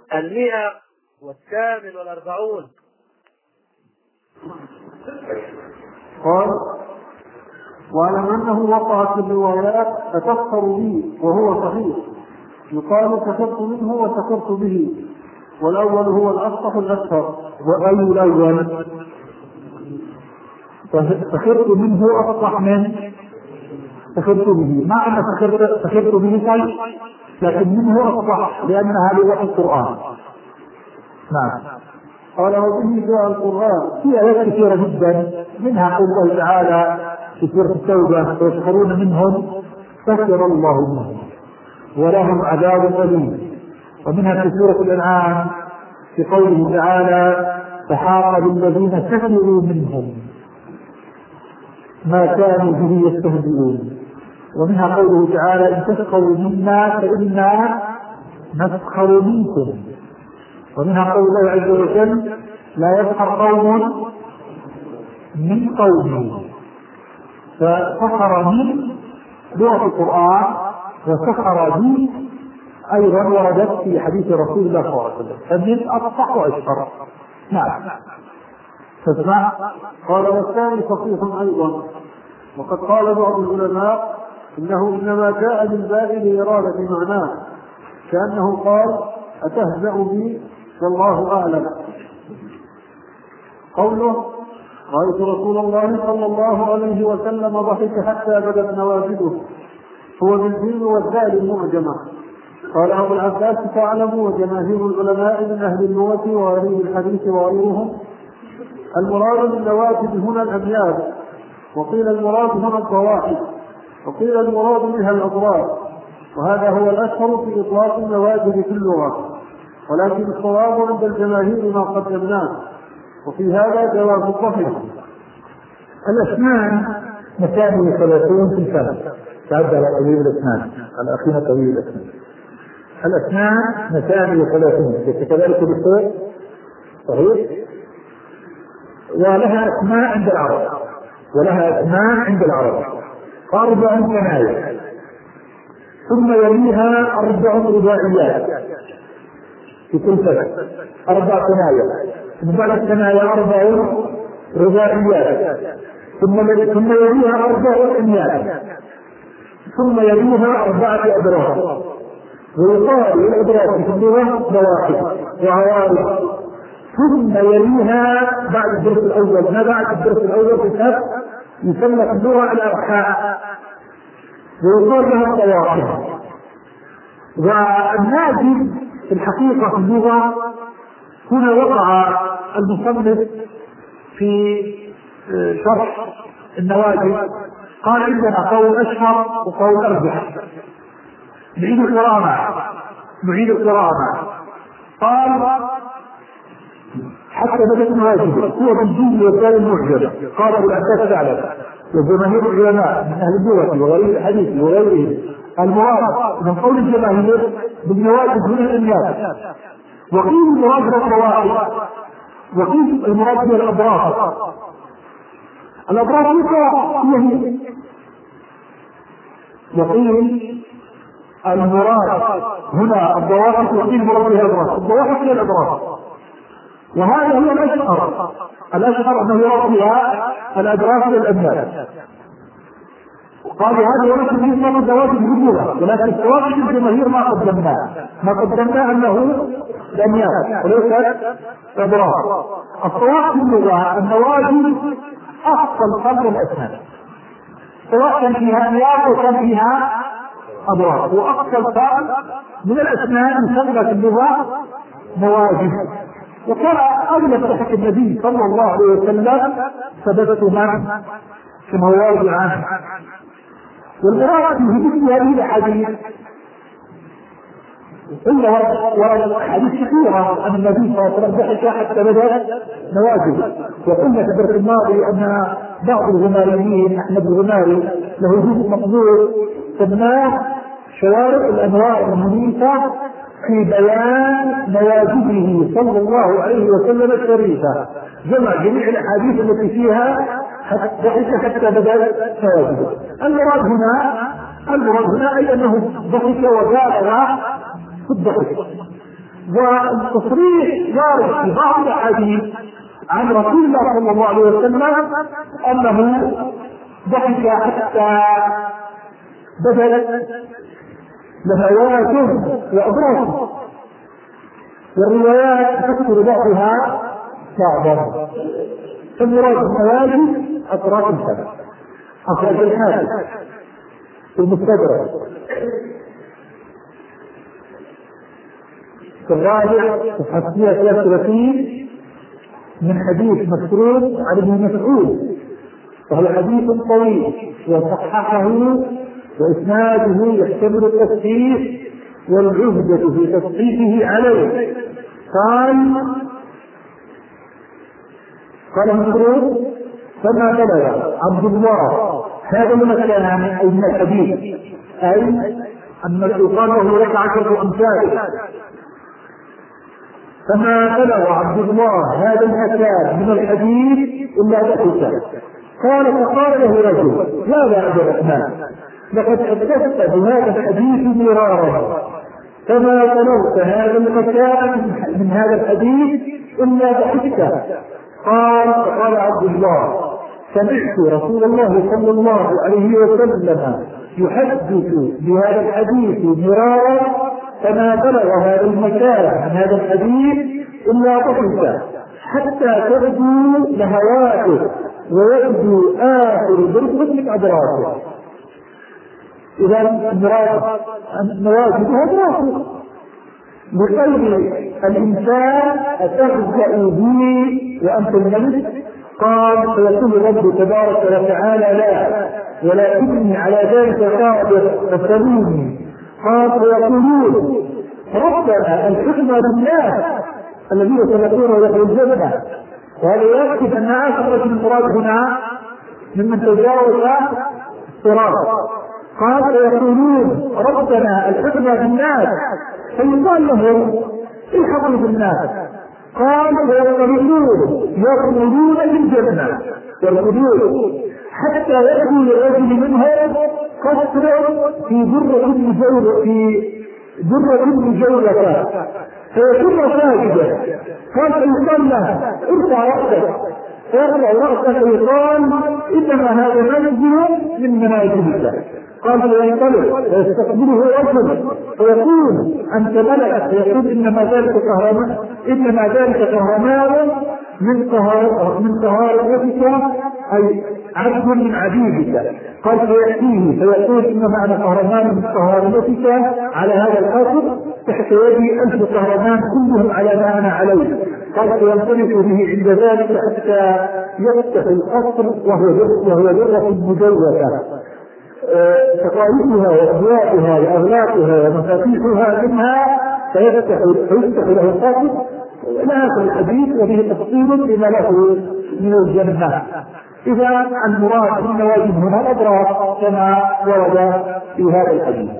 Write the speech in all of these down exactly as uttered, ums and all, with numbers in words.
المئة والثامن والأربعون. قال: واعلم انه وقع في الروايات فتسخر بي وهو صحيح، يقال سخرت منه وسخرت به، والاول هو الاصح الاشهر. واي الاول؟ سخرت منه اصح من سخرت به، ما انا سخرت سخرت به شيء، لكن منه اصح لانها لغه القران. نعم. قال: وبه جاء القران. في آيات كثيرة جدا، منها قول الله تعالى في سورة التوبة: ويسخرون منهم سخر الله منهم ولهم عذاب أليم. ومنها في سورة الأنعام في قوله تعالى: فحاق بالذين سخروا منهم ما كانوا به يستهزئون. ومنها قوله تعالى: إن تسخروا منا فإنا نسخر منكم. ومنها قول الله عز وجل: لا يسخر قوم من قوم. فسخر من لغة القرآن، وسخر به أيضا وردت في حديث رسول الله صلى الله عليه وسلم، فمن أصح وأشهر. نعم. تسمع. قال: والثاني صحيح أيضا، وقد قال بعض العلماء إنه إنما جاء بالباء لإرادة معناه، كأنه قال: أتهزأ بي والله أعلم. قوله: رأيت رسول الله صلى الله عليه وسلم ضحك حتى بدت نواجذه، هو بالجيم والدال المعجمة. قال أبو العباس: تعلموا وجماهير العلماء من أهل اللغة وغريب الحديث وغيرهم المراد بالنواجذ هنا الأميال، وقيل المراد هنا الضواحك، وقيل المراد منها الأضرار، وهذا هو الأشهر في إطلاق النواجذ في اللغة، ولكن الصواب عند الجماهير ما قدمناه، وفي هذا جواب الضحك. الأسنان مكان وثلاثون في الفم، تعد على طويل الأسنان، الأخيرة طويل الأسنان. الأسنان مكان وثلاثون، كذلك بالصوت صحيح. ولها أسماء عند العرب، ولها أسماء عند العرب أربع ثنايا، ثم يليها أربع رباعيات في كل فم، أربع ثنايا، ثم بعد الثنايا أربع رباعيات، ثم ثم يليها أربع أميات، ثم يليها أربعة أدراك. ويقال للأدراك في اللغة ضواحك وعوارض. ثم يليها بعد الدرس الأول، ما بعد الدرس الأول في الأب يسمى في اللغة الأرحاء، ويقال لها الضواحك. والناجذ في الحقيقة في اللغة هنا وقع المصنف في شرح النواجذ، قال: عندنا قول أشهر وقول أرجح. نعيد القراءة نعيد القراءة قال: حتى بدأت نواجذ هو بالجيم والدال المعجمة. قال أبو العباس تعلم وجماهير العلماء من أهل اللغة وغير الحديث وغيرهم المراد من قول الجماهير بالنواجذ من الأميال، وقيل المراد بالضواحك، وقيل المراد بالأضراس. الأضراس هي وقيل المراد هنا الضواحك، وقيل المراد بها الأضراس. الضواحك هي الأضراس، وهذا هو الأشهر. الأشهر أنه يراد بها الأضراس والأميال. قالوا هذا ولكن يسمى الزواج باللغة، ولكن الزواج بالجماهير ما قدمناه ما قدمناه أنه الأميال وليس أضراس. الصواب في اللغة النواجذ أفضل قدر الأسنان، سواء كان فيها أميال أو كان فيها أضراس، وأفضل قدر من الأسنان يسمى في اللغة نواجذ. وكان أغلب تحت النبي صلى الله عليه وسلم ثبت من كما هو واضح عنه. والمراد في مثل هذه الأحاديث إلا ورد حديث كثيرة أن النبي صلى الله عليه وسلم ضحك حتى بدأت نواجذ. وقلنا في الدرس الماضي أن بعض الغماريين أحمد الغماري له جزء مقبول سماه شوارع الأنوار المنيفة في بيان نواجذه صلى الله عليه وسلم الشريفة، جمع جميع الأحاديث التي فيها ضحك حتى بدأت نواجذه. المراد هنا المراد هنا أي أنه ضحك وبالغ في الضحك، والتصريح وارد في بعض الاحاديث عن رسول الله صلى الله عليه وسلم انه ضحك حتى بدلت لهواته واضراسه، والروايات تذكر بعضها بعضا. فالمراد بالنواجذ اطراف الفم، اخرج الحاكم في المستدرك. في الرابع الحديث ثلاثة وثلاثين من حديث مسروق عن ابن مسعود، وهو حديث طويل وصححه واسناده يحتمل التصحيح والعهدة في تصحيحه عليه. قال قال مسروق: فما بلغ عبد الله هذا المكان اي من الحديث، اي ان يقال له لك عشرة امثال، فما بلغ عبد الله هذا المكان من الحديث الا ضحك. قال فقال له رجل: يا ابا الرحمن، لقد حدثت بهذا الحديث مرارا، فما بلغت هذا المكان من هذا الحديث الا ضحكت. قال فقال عبد الله: سمعت رسول الله صلى الله عليه وسلم يحدث بهذا الحديث مرارا، فما بلغ هذا المكان من هذا الحديث الا ضحك حتى تبدو لهواته ويبدو اخر برقة من اضراسه. اذا النواجذ اضراسه بقول الانسان: اتخزأ بي وانت الملك؟ قال فيقول رب تبارك وتعالى: لا، ولكني على ذلك قادر فسلوني. قال فيقولون: ربنا الحكمة بالناس الذين سبقونا ودخلوا الجنة. وهذا يؤكد ان اخر من المراد هنا ممن تجاوز الصراط. قال فيقولون: ربنا الحكمة بالناس، فيقال لهم: الحقوا بالناس. قال ويقولون: يقولون بالجنة، يركضون حتى يأتي للرجل منهم قصر في درة مجولة في درة مجولة فيكون ساجدا. قال فيقال له: ارفع رأسك، فيرفع رأسك فيقال: انما هذا منزل من منازلك. قال فينطلق ويستقبله رجل فيقول: انت ملك، فيقول: انما ذلك كهرمان، انما ذلك كهرمان من قهار من قهارتك، اي عبد من عبيدك. قال فيأتيه فيقول: انما انا قهرمان من قهارتك على هذا القصر، تحت يدي الف قهرمان كلهم على ما انا عليه. قال فينطلق به عند ذلك حتى يفتح القصر وهو ذرة مجوفة، تقاليدها وأضواءها وأغلاقها ومفاتيحها منها، فيفتح له القصر. لا هذا الحديث وبه تفصيل لما له من الجنة. إذا المراد بالنواجذ هنا الأضراس كما ورد في هذا الحديث.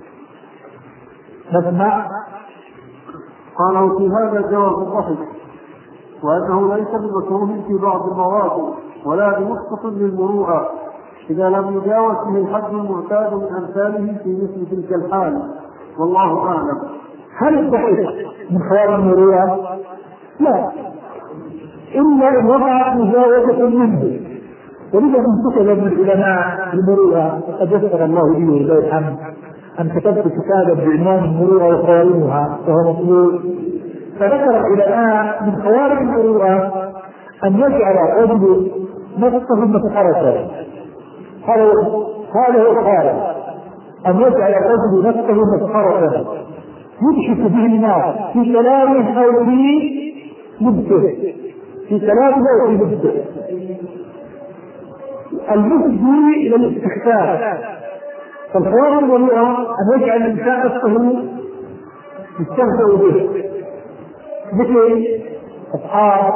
نسمع. قالوا في هذا جواز الضحك، وأنه ليس بمكروه في بعض المواقف ولا بمسقط للمروءة إذا لم يجاوز به الحد المعتاد من أمثاله في مثل تلك الحال، والله أعلم. هل الضحك من خوارم المروءة؟ لا، إلا إن وقعت مجاوزة منه. ولذا من كتب من العلماء المروءة وقد يسر الله به ولله الحمد أن كتبت كتابا بعنوان المروءة وخوارمها وهو مطلوب. فذكر العلماء من خوارم المروءة أن يجعل رجل نفسه مسخرة، هذا هذا هو الخارج، أن يجعل الرجل نفسه مسخرة يكشف به الناس في كلامه أو في لبسه، في كلامه أو في لبسه، المفضي إلى الاستخفاف. فالخوارج المروءة أن يجعل الإنسان نفسه يستهزأ به، مثل أصحاب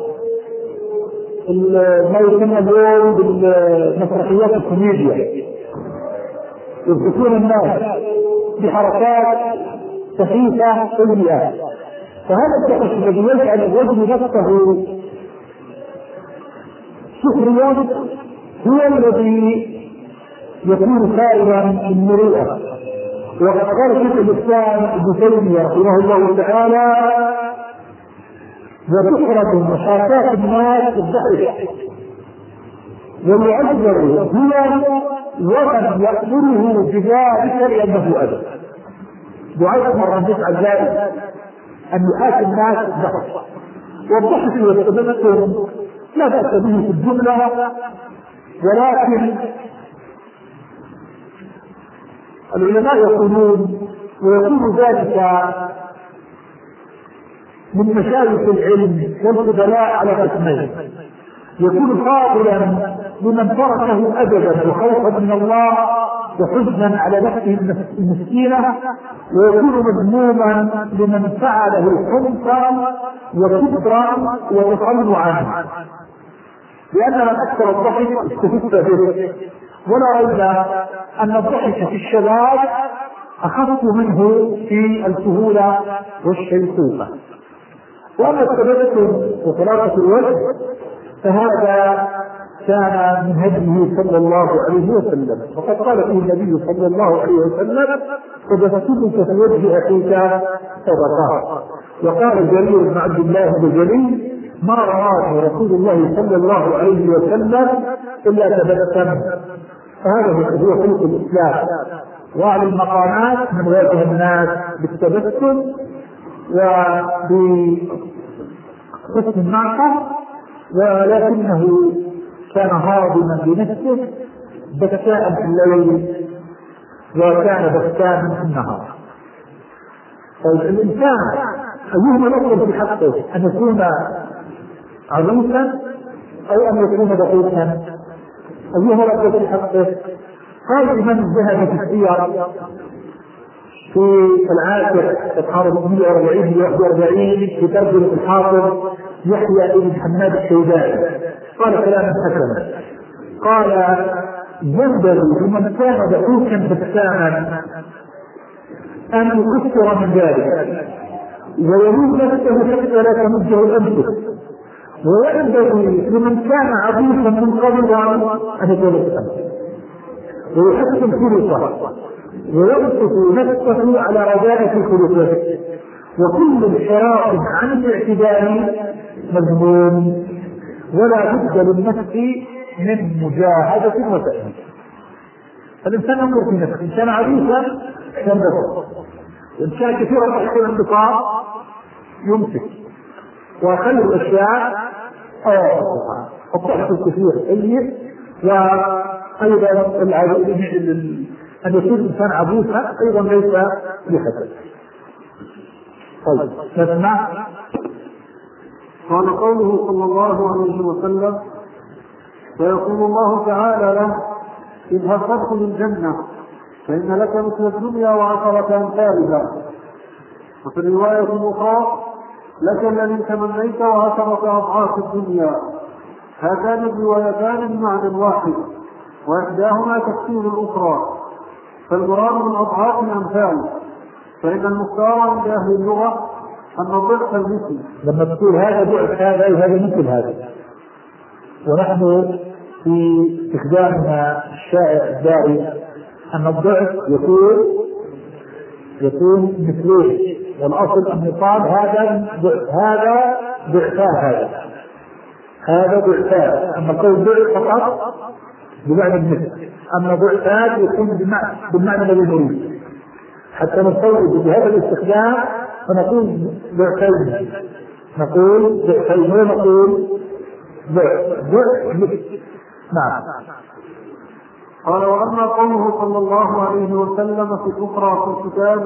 ما يسمى اليوم بالمسرحيات الكوميديا، يضحكون الناس بحركات سخيفة سيئة. فهذا الضحك الذي يجعل الرجل نفسه سخريا هو الذي يكون خارجا من المروءة. وقد قال شيخ الاسلام ابن تيميه رحمه الله تعالى: وتحرد محاكاة الناس الضحك ويعذر هو وقد يأمره بذلك لأنه أذى. دعاء مرة تفعل ذلك أن يحاكي الناس الضحك، والضحك والتبسم لا بأس به في الجملة، ولكن العلماء يقولون ويكون ذلك من مشايخ العلم والفضلاء على قسمين: يكون فاضلا لمن تركه أدبا وخوفا من الله وحزنا على نفسه المسكينة، ويكون مذموما لمن فعله حنفا وكبرا وتطلعا، لأن من أكثر الضحك استفدت به. ولا ريب أن الضحك في الشباب أخف منه في الكهولة والشيخوخة. وأما التبسم وطلاقة الوجه فهذا كان من هديه صلى الله عليه وسلم، وقد قال فيه النبي صلى الله عليه وسلم: تبسمك في وجه أخيك صدقة. وقال جرير بن عبد الله البجلي: ما رآه رسول الله صلى الله عليه وسلم إلا تبسم. فهذا هو خلق الإسلام، وعلى المقامات من واجه الناس بالتبسم وبحسن الناقة، ولكنه كان هاضما بنفسه بكاء في الليل وكان بكاء في النهار. طيب الإنسان أيهما الأفضل في حقه، أن يكون عروسا أو أن يكون دقيقا؟ أيهما الأفضل في حقه؟ قال الإمام الذهبي في السير في العاشر صفحة مئة وأربعين واحد وأربعين في ترجمة الحافظ يحيى بن محمد الشيباني، قال كلاما حسنا، قال: ينبغي لمن كان دقيقا بساما أن يكثر من ذلك ويلوم نفسه حتى لا تمده الأنفس، وينبغي لمن كان عظيما من قبل أن يكون الأنفس ويحسن خلقه ويمسك نفسه على رجاء خلقه، وكل انحراف عن الاعتدال مذموم، ولا بد للنفس من مجاهدة وتأهيل. فالإنسان ينظر في نفسه، إن كان عريسا ينبسط، وإن كان كثيرا يحصل الانبساط يمسك، وخير الأشياء الضحك الكثير سيء، وأيضا أن يكون الإنسان عبوسا أيضا ليس بحسن. طيب نسمع. قال قوله صلى الله عليه وسلم: فيقول الله تعالى له: اذهب فادخل الجنة فإن لك مثل الدنيا وعشرة أمثالها. وفي الرواية الأخرى: لك الذي تمنيت وعشرة أضعاف الدنيا. هاتان الروايتان بمعنى واحد، وإحداهما تفسير الأخرى، فالمراد من أضعاف الأمثال، فإن المختار عند أهل اللغة أن الضعف المثل. لما تقول هذا ضعف هذا وهذا مثل هذا، ونحن في استخدامنا الشائع الداري أن الضعف يكون يكون مثلين، والأصل أن يقال هذا ضعف هذا ضعفان هذا هذا ضعفان، أما قول ضعف فقط بمعنى المثل، أما ضعفان يكون بالمعنى الذي نريد، حتى نستوعب بهذا الاستخدام فنقول ضعفين، نقول ضعفين ونقول ضعف ضعف مثل. نعم. قال: وأما قوله صلى الله عليه وسلم في الأخرى في الكتاب: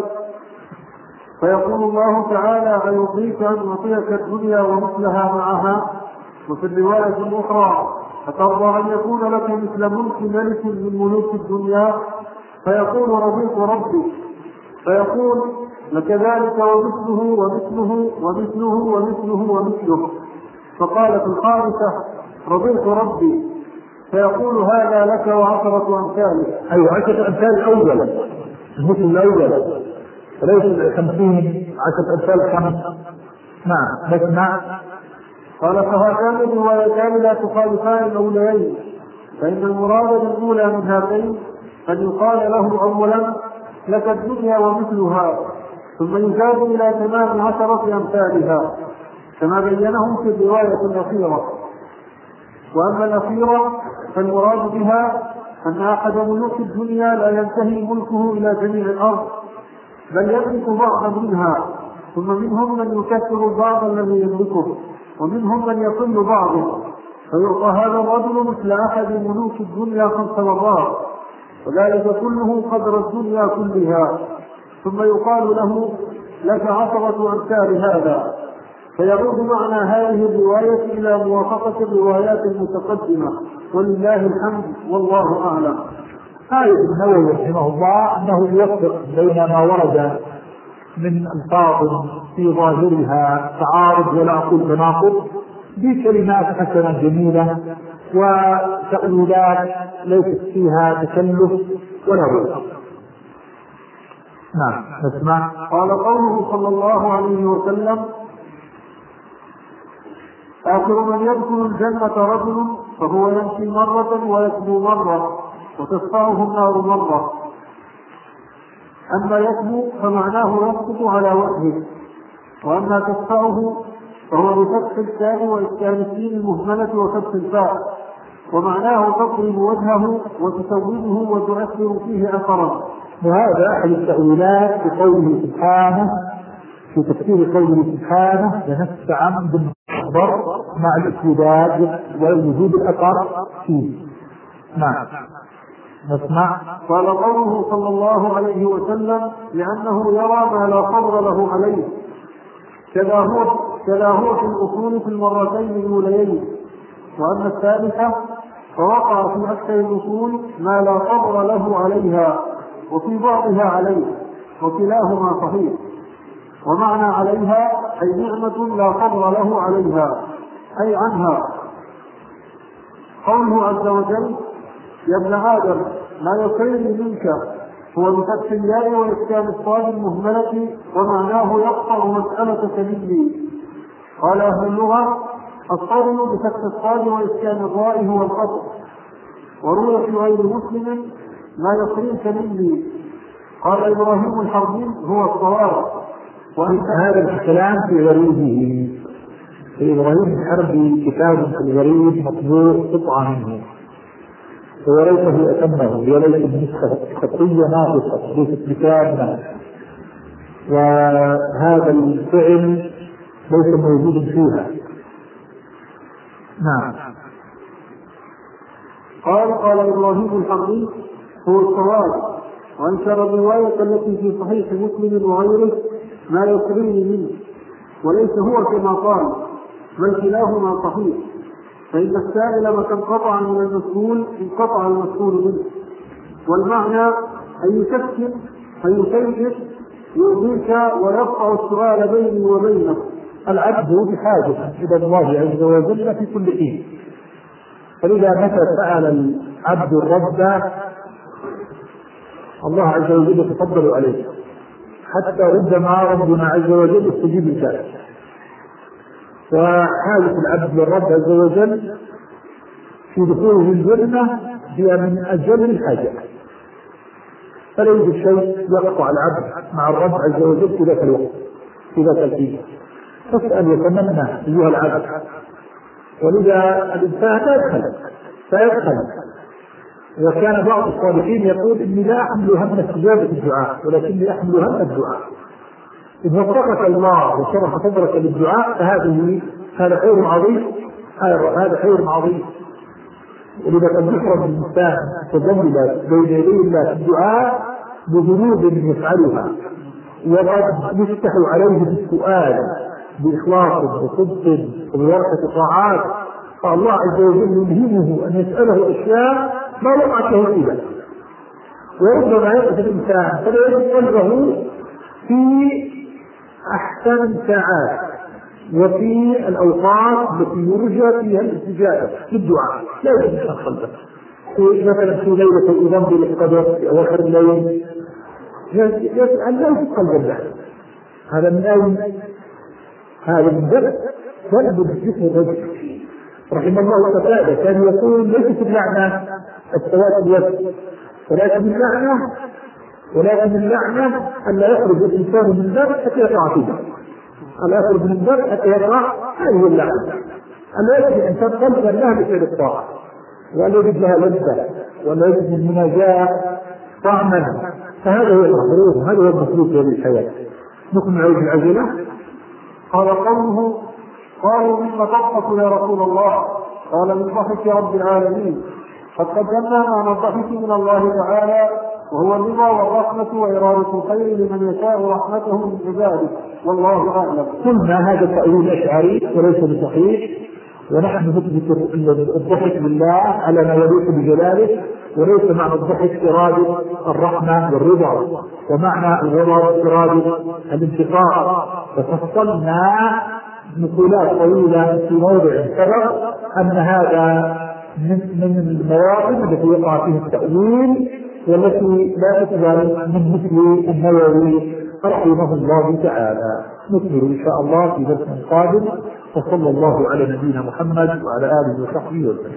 فيقول الله تعالى: أيرضيك أن أعطيك الدنيا ومثلها معها. وفي الرواية الأخرى: فترضى أن يكون لك مثل ملك ملك من ملوك الدنيا. فيقول: رضيت ربي. فيقول: لكذلك ومثله ومثله ومثله ومثله ومثله. فقال في الخامسة: رضيت ربي. فيقول: هذا لك وعشرة أمثاله. أي عشرة أمثال الأول، المثل الأول، وليس خمسين عشرة أمثال خمس. نعم نسمع. قال: فهاتان الروايتان لا تخالفان الأوليين، فإن المراد بالأولى من هاتين أن يقال له أولا: لك الدنيا ومثلها، ثم يزاد إلى ثمان عشرة أمثالها، كما بينهم في الرواية الأخيرة. وأما الأخيرة فالمراد بها أن أحد ملوك الدنيا لا ينتهي ملكه إلى جميع الأرض، بل يملك بعضا منها، ثم منهم من يكثر البعض الذي يملكه، ومنهم من يقل بعضه، فيعطى هذا الرجل مثل أحد ملوك الدنيا خمس مرات، وذلك كله قدر الدنيا كلها، ثم يقال له لك عشرة أمثال هذا، فيعود معنى هذه الرواية إلى موافقة الروايات المتقدمة، ولله الحمد والله أعلم. آية النووي رحمه الله أنه يوفق بين ما ورد من ألفاظ في ظاهرها تعارض ولا أقول تناقض بكلمات حسنة جميلة وتأويلات ليست فيها تكلف ولا بد. نعم نسمع. قال قوله صلى الله عليه وسلم: آخر من يدخل الجنة رجل فهو يمشي مرة ويكبو مرة وتدفعه النار مرة. أما يكبو فمعناه يسقط على وجهه، وأما تدفعه فهو بفتح التاء وإسكان السين المهملة وفتح الفاء، ومعناه تضرب وجهه وتسوده وتؤثر فيه أثرا. وهذا أحد التأويلات بقوله سبحانه في تفسير قوله سبحانه: لنستعم بالمصدر مع الاسوداد والوجود الأثر فيه. نعم نسمع. قال قوله صلى الله عليه وسلم: لأنه يرى ما لا صبر له عليه، كذا هو كذا هو في الأصول في المرتين الأوليين. وأما الثالثة فوقع في أكثر الأصول ما لا صبر له عليها، وفي بعضها عليه، وكلاهما صحيح. ومعنى عليها أي نعمة لا صبر له عليها، أي عنها. قوله عز وجل: يا ابن آدم ما يكرهني منك، هو بفتح الياء وإسكان الصاد المهملة، ومعناه يقطع مسألتك مني. قال أهل اللغة: الصاد بفتح الصاد وإسكان الراء هو القطع. وروي في غير مسلم: ما يكرهك مني. قال إبراهيم الحربي: هو الصواب. هذا الكلام في غريبه. في إبراهيم الحربي كتاب في الغريب مطبوع قطعة منه، وريته أتمه وليس النسخة خطية ناقصة ليست بكاملة، وهذا الفعل ليس موجود فيها. نعم. قال قال إبراهيم الحربي: هو الصواب. وانشر الرواية التي في صحيح مسلم وغيره: ما يكرهني منه، وليس هو كما قال، بل كلاهما صحيح، فإن السائل متى انقطع من المسؤول انقطع المسؤول منه. والمعنى أن يكفر أن يسير يؤذيك ويقطع السؤال بيني وبينك. العبد بحاجة إلى الله عز وجل في كل حين، فإذا متى سأل العبد الرب الله عز وجل يتفضل عليه، حتى ربما ربنا عز وجل يستجيب لذلك. وحاجة العبد للرب عز وجل في دخوله الجنة هي من أجل الحاجة، فلا يوجد شيء يقطع العبد مع الرب عز وجل في ذاك الوقت في ذاك الحين. فاسأل وتمنى أيها العبد، ولذا الإنسان لا يدخل فيدخل. وكان بعض الصالحين يقول: إني لا أحمل هم استجابة الدعاء، ولكني أحمل هم الدعاء. إذ وفقك الله وشرح صدرك للدعاء فهذه هذا خير عظيم، هذا خير عظيم. ولذا قد يفرض الإنسان تذلل بين يدي الله في الدعاء بذنوب يفعلها، وقد يفتح عليه بالسؤال بإخلاص وصدق وبورقة طاعات، فالله عز وجل يلهمه أن يسأله أشياء ما وقعت له فيها. وربما يقف الإنسان فلا يجد قلبه في أحسن الساعات وفي الأوقات التي يرجى فيها الاستجابة للدعاء، لا يجب أن قلبه. مثلا في ليلة الإذن بالقدر في أواخر الليل يسأل لا يجب قلبه، هذا من أين؟ هذا من ذلك فلد الجسم الرجل رحمه الله تعالى كان يقول: ليست اللعنة السواد الوجه، ولكن اللعنة ولكن اللعنة أن لا يخرج الإنسان من باب حتى يقع فيه، ألا يخرج من باب حتى يقع، هذه اللعنة. ألا يجب الإنسان قلبا لها بفعل الطاعة، ولا يجد لها لذة، ولا يجد من المناجاة طعما، فهذا هو المطلوب، هذا هو المطلوب في هذه الحياة. نكمل عيد العجلة. قال قوله: قالوا مما تضحك يا رسول الله؟ قال: من ضحك رب العالمين. قد قدمنا معنى الضحك من الله تعالى، وهو الرضا والرحمة وإرادة الخير لمن يشاء رحمته من عباده، والله أعلم. ثم هذا التأويل الأشعري وليس بصحيح، ونحن نثبت الضحك لله على ما يليق بجلاله، وليس معنى الضحك إرادة الرحمة والرضا، ومعنى الغضب إرادة الانتقام. ففصلنا نقولات طويلة في موضع سبق أن هذا من من المواطن التي يقع فيه التأويل، والتي لا تقبل من مثل النووي رحمه الله تعالى. نكمل إن شاء الله في درس قادم، وصلى الله على نبينا محمد وعلى آله وصحبه وسلم.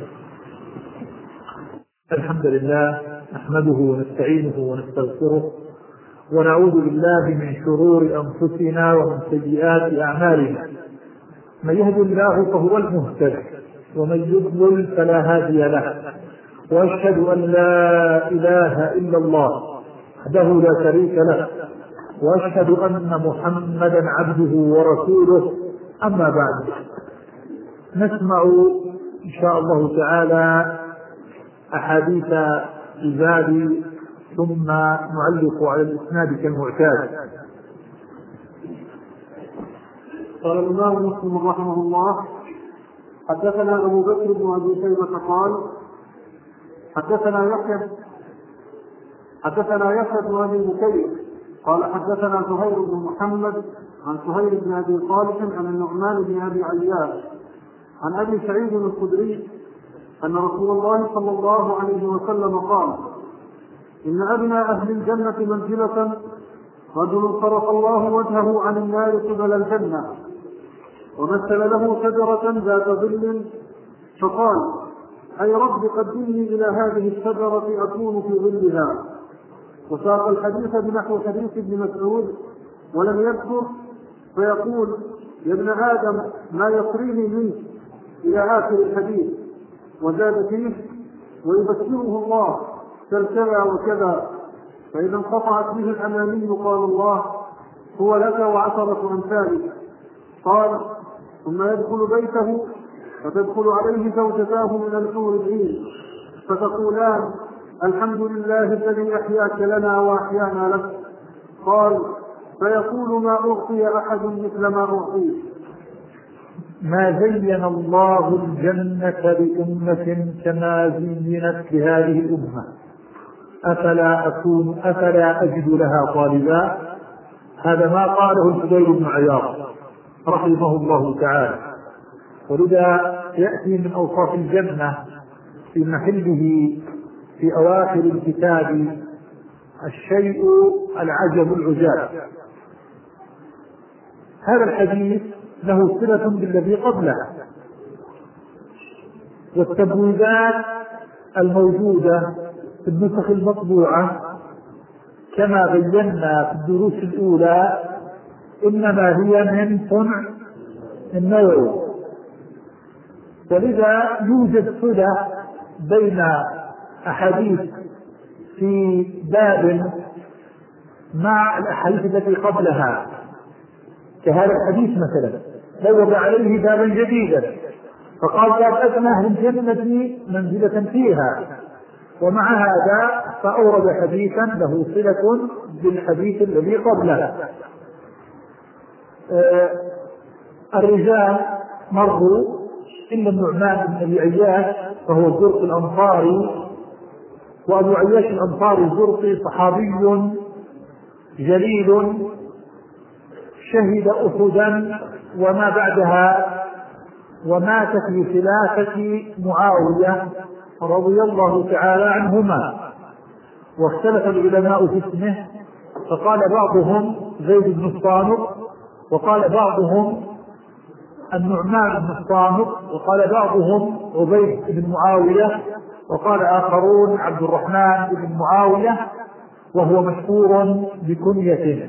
الحمد لله نحمده ونستعينه ونستغفره، ونعوذ بالله من شرور أنفسنا ومن سيئات أعمالنا. من يهد الله فهو المهتد، ومن يضلل فلا هادي له. وأشهد أن لا إله إلا الله وحده لا شريك له، وأشهد أن محمدا عبده ورسوله. أما بعد، نسمع إن شاء الله تعالى أحاديث الباب، ثم نعلق على الإسناد كالمعتاد. قال الإمام مسلم رحمه الله: حدثنا أبو بكر بن أبي شيبة قال: حدثنا يحيى حدثنا يحيى بن أبي بكير قال: حدثنا زهير بن محمد عن زهير بن أبي صالح عن النعمان بن أبي عياش عن أبي سعيد الخدري أن رسول الله صلى الله عليه وسلم قال: إن أدنى أهل الجنة منزلة رجل صرف الله وجهه عن النار قبل الجنة، ومثل له شجرة ذات ظل، فقال: أي رب قدمني إلى هذه الشجرة أكون في ظلها. وساق الحديث بنحو حديث ابن مسعود ولم يذكر، فيقول: يا ابن آدم ما يصريني منك إلى آخر الحديث. وزاد فيه: ويبشره الله كذا وكذا، فإذا انقطعت به الأماني قال الله: هو لك وعشرة أمثالك. قال: ثم يدخل بيته فتدخل عليه زوجتاه من الحور العين، فتقولان: الحمد لله الذي أحياك لنا وأحيانا لك. قال: فيقول: ما أعطي أحد مثل ما أعطيت. ما زين الله الجنة لأمة كما زينت لهذه الأمة، أفلا أكون أفلا أجد لها طالبا. هذا ما قاله الفضيل بن عياض رحمه الله تعالى. ولذا يأتي من أوصاف الجنة في محله في أواخر الكتاب الشيء العجب العجاب. هذا الحديث له صلة بالذي قبله، والتبويبات الموجودة في النسخ المطبوعة كما بينا في الدروس الأولى إنما هي من صنع النووي، ولذا يوجد صلة بين أحاديث في باب مع الأحاديث التي قبلها، كهذا الحديث مثلا بوب عليه بابا جديدا فقال: باب أدنى أهل الجنة منزلة فيها. ومع هذا فأورد حديثا له صلة بالحديث الذي قبله. آه الرجال مروا إلا النعمان بن أبي عياش فهو الزرق الأنصاري، وأبو عياش الأنصاري الزرقي صحابي جليل شهد أحدا وما بعدها، ومات في خلافة معاوية رضي الله تعالى عنهما. واختلف العلماء في اسمه، فقال بعضهم زيد بن الصامت، وقال بعضهم النعمان بن الصامت، وقال بعضهم عبيد بن معاوية، وقال آخرون عبد الرحمن بن معاوية، وهو مشهور بكنيته.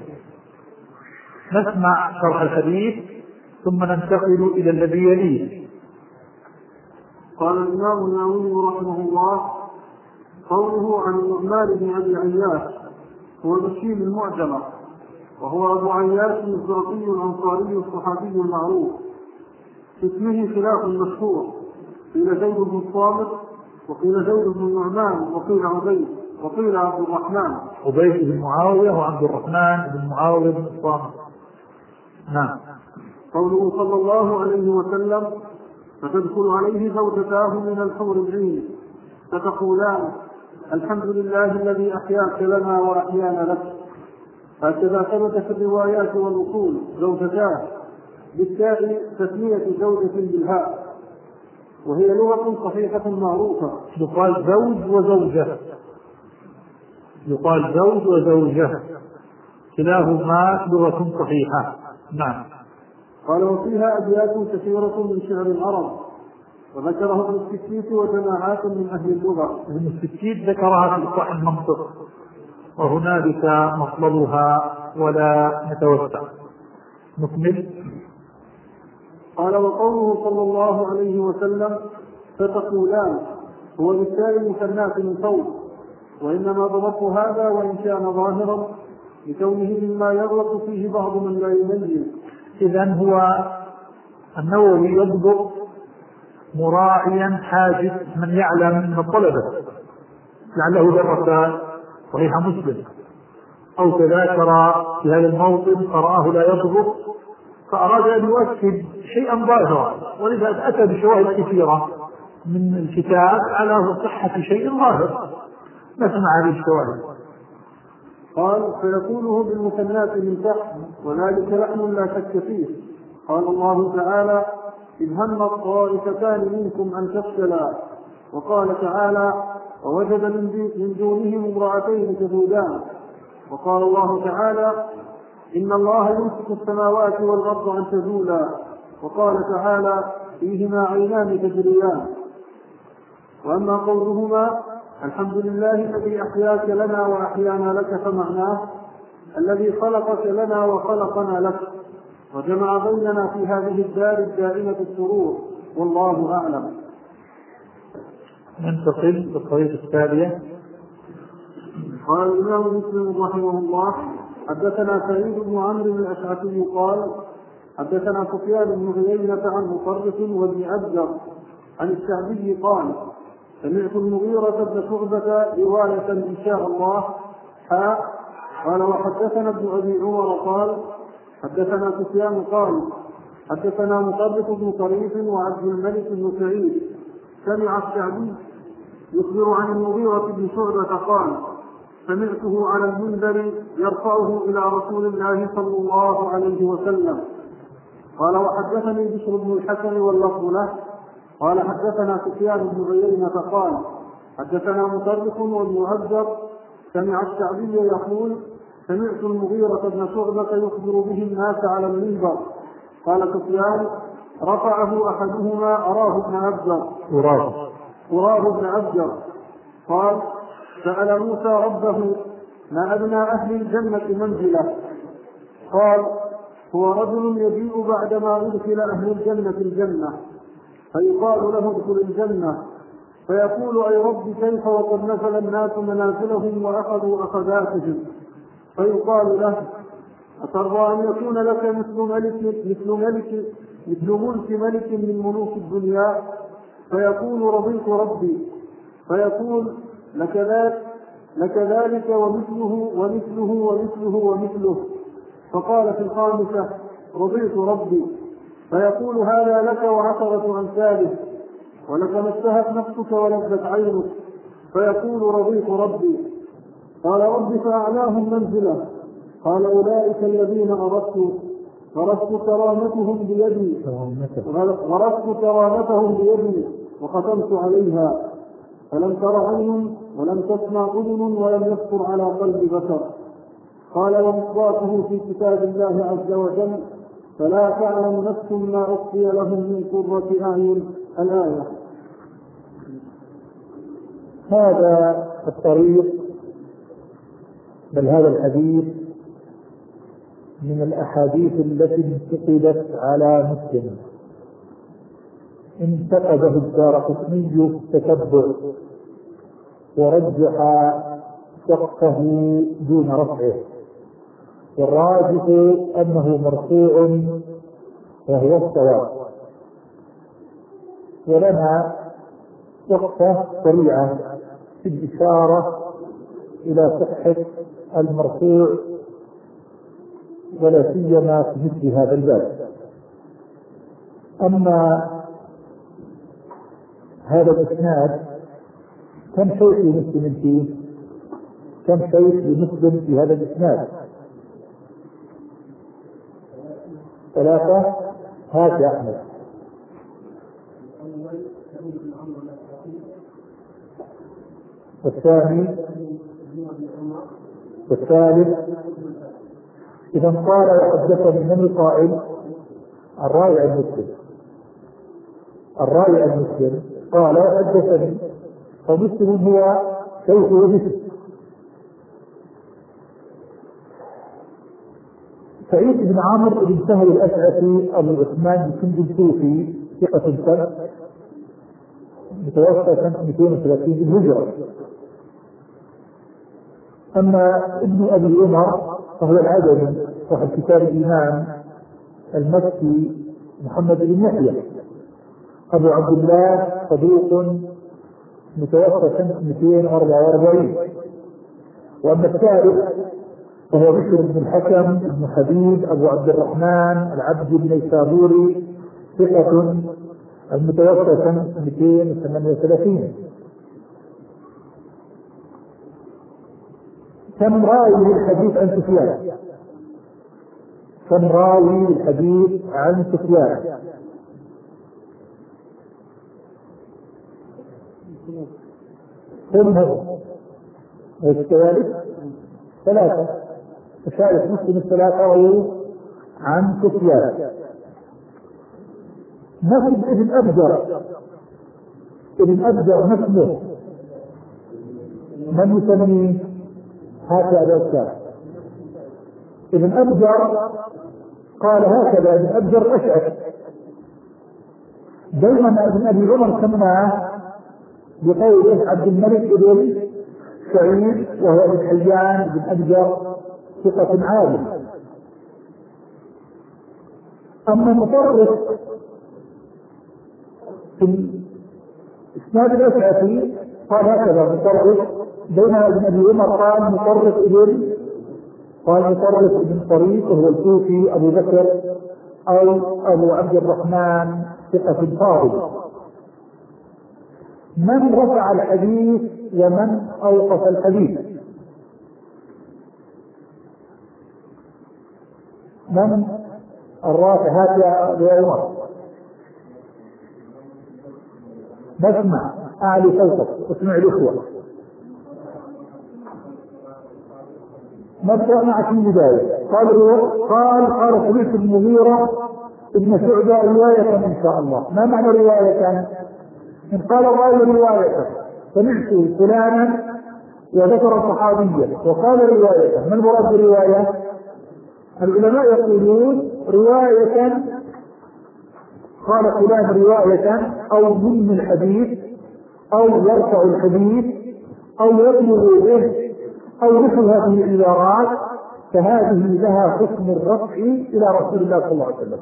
نسمع شرح الحديث ثم ننتقل إلى الذي يليه. قال الإمام النووي رحمه الله: قوله عن النعمان بن أبي عياش هو بشير المعجمة، وهو أبو عياش الزرقي الأنصاري الصحابي المعروف، في اسمه خلاف مشهور، قيل زيد بن الصامت، وقيل زيد بن النعمان، وقيل عبيد، وقيل عبد الرحمن. عبيد بن معاوية وعبد الرحمن بن معاوية بن الصامت. نعم. قوله صلى الله عليه وسلم: فتدخل عليه زوجتاه من الحور العين فتقولان: الحمد لله الذي أحياك لنا وأحيانا لك. هكذا ثبت في الروايات والأصول زوجتاه بالتاء تسمية زوجة بالهاء، وهي لغة صحيحة معروفة. يقال زوج وزوجة، يقال زوج وزوجة، كلاهما لغة صحيحة. نعم. قال: وفيها أبيات كثيرة من شعر العرب، وذكره ابن السكيت وجماعات من أهل اللغة. ابن السكيت ذكرها في صح المنطق، وهنالك مطلبها ولا نتوسع. نكمل. قال: وقوله صلى الله عليه وسلم: فتقولان هو بالتالي مثنات من فوق، وإنما ضبط هذا وإن كان ظاهرا لكونه مما يغلط فيه بعض من لا يميز. إذن هو النووي يضبط مراعيا حاجة من يعلم من الطلبة، لعله درس صحيح مسلم أو تذاكر في هذا الموطن فرآه لا يضبط فأراد أن يؤكد شيئا ظاهرا، ولذا أتى بشواهد كثيرة من الكتاب على صحة شيء ظاهر. نسمع هذه الشواهد. قال: فيقوله بالمثنات من تحت، وذلك لحن لا شك فيه. قال الله تعالى: إذ هم الطائفتان منكم أن تفشلا. وقال تعالى: ووجد من دونهم امرأتين تذودان. وقال الله تعالى: إن الله يمسك السماوات والأرض أن تزولا. وقال تعالى: فيهما عينان تجريان. وأما قولهما: الحمد لله الذي أحياك لنا وأحيانا لك، فمعناه الذي خلقك لنا وخلقنا لك، وجمع بيننا في هذه الدار الدائمة السرور، والله أعلم. ننتقل للطريقة التالية. قال الإمام مسلم رحمه الله: حدثنا سعيد بن عمرو الأشعثي قال: حدثنا سفيان بن عيينة عن مطرف وابن أبجر عن الشعبي قال: سمعت المغيرة بن شعبة رواية إن شاء الله. حاء. قال: وحدثنا ابن أبي عمر قال: حدثنا سفيان قال: حدثنا مطرف بن طريف وعبد الملك بن سعيد سمع الشعبي يخبر عن المغيرة بن شعبة قال: سمعته على المنبر يرفعه إلى رسول الله صلى الله عليه وسلم. قال: وحدثني بشر بن الحسن واللفظ له. قال: حدثنا سفيان بن عيينة قال: حدثنا مطرف وابن أبجر سمع الشعبي يقول: سمعت المغيرة بن شعبة يخبر به الناس على المنبر. قال سفيان: رفعه أحدهما أراه ابن أبجر أراه ابن أبجر قال: سأل موسى ربه: ما أدنى أهل الجنة منزله؟ قال: هو رجل يجيء بعدما أدخل أهل الجنة الجنة، فيقال له: ادخل الجنة، فيقول: أي رب كيف وقد نزل الناس منازلهم وأخذوا أخذاتهم؟ فيقال له: أترضى أن يكون لك مثل ملك مثل ملك مثل ملك ملك من ملوك الدنيا؟ فيقول: رضيت ربي. فيقول: لك ذلك لك ذلك ومثله ومثله ومثله ومثله. فقال في الخامسة: رضيت ربي. فيقول: هذا لك وعشرة أمثاله، ولك ما اشتهت نفسك ولذت عينك. فيقول: رضيت ربي. قال: رب فأعلاهم منزله. قال: أولئك الذين أردت غرست كرامتهم بيدي غرست كرامتهم بيدي وختمت عليها، فلم تر عين ولم تسمع أذن ولم يخطر على قلب بشر. قال: ومصداقه في كتاب الله عز وجل: فلا تعلم نفس ما أخفي لهم من قرة أعين. الآية. هذا الطريق بل هذا الحديث من الأحاديث التي انتقدت على مسلم، انتقده الدارقطني التتبع ورجح سقفه دون رفعه، والراجح أنه مرفوع وهو الصواب. ولنا وقفة سريعة في الإشارة إلى صحة المرفوع ولا سيما في مثل هذا الباب. أما هذا الإسناد كم شيء لمسلم فيه؟ كم شيء لمسلم في هذا الإسناد؟ ثلاثة. هات يا أحمد. والثاني والثالث. إذا قال وحدثني من القائل؟ الراوي المسلم. الراوي المسلم قال وحدثني، فمسلم هو شيخ ومسلم. سعيد بن عمرو بن سهل الأشعثي أبو عثمان بن الكوفي ثقة ثبت متوفى سنة مئتين وثلاثين بالهجرة. أما ابن أبي عمر فهو العدوي صاحب كتاب الإمام المكي محمد بن يحيى أبو عبد الله صدوق متوفى سنة مئتين وأربعة وأربعين. وأما الثالث فهو بشر بن الحكم بن حبيب أبو عبد الرحمن العبد النيسابوري ثقة المتوفى سنة مئتين وثمانية وثلاثين. كم راوي الحديث عن سفيان؟ كم راوي الحديث عن سفيان؟ كم كذلك ثلاثة. وشارك مسلم الثلاثة رووا عن سفيان. نسب ابن أبجر. ابن أبجر نسبه من يسميه؟ هكذا الكلام. ابن أبجر قال هكذا ابن أبجر أشعث، بينما ابن أبي عمر سماه بقوله عبد الملك بن سعيد وهو ابن حيان بن أبجر ثقة عالم. أما مطرف في إسناد الأشعثي قال هكذا مطرف، بينما ابن أبي عمر قال مطرف ابن قال مطرف ابن طريق وهو الكوفي أبو بكر أو أبو عبد الرحمن ثقة فاضل. من رفع الحديث ومن أوقف الحديث؟ من الرافع؟ هذا يا عمر نسمع أعلي صوتك واسمع الإخوة. نبدأ معك من البداية. قال قال قال سمعت المغيرة ابن شعبة رواية إن شاء الله. ما معنى رواية؟ إن قال الراوي رواية سمعت فلانا وذكر صحابيا وقال رواية، ما المراد بالرواية؟ العلماء يقولون رواية قال فلان رواية أو ضمن الحديث أو يرفع الحديث أو يبلغ به أو نحو هذه العبارات، فهذه لها حكم الرفع إلى رسول الله صلى الله عليه وسلم.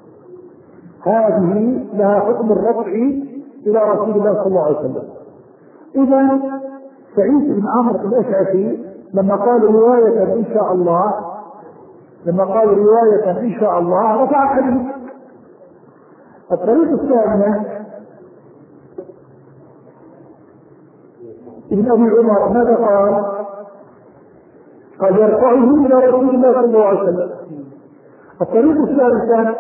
هذه لها حكم الرفع إلى رسول الله صلى الله عليه وسلم. إذا سعيد بن عمرو الأشعثي لما قال رواية إن شاء الله لما قال رواية إن شاء الله رفع الحديث. الطريقة الثانية ابن أبي عمر ماذا قال؟ قد يرفعه إلى رسول الله صلى الله عليه وسلم. الطريقة الثالثة